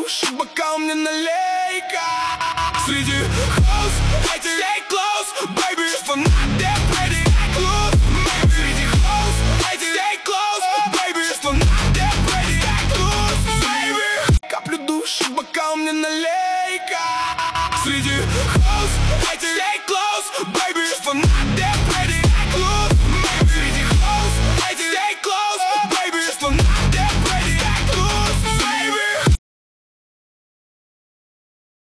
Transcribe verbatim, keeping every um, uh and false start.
душ, бокал мне налей-ка. Среди hoes, I stay close, baby. If I'm not that pretty, I lose, maybe. Среди hoes, I stay close, baby. If I'm not that pretty, I lose, baby. Каплю душ, бокал мне налей-ка. Среди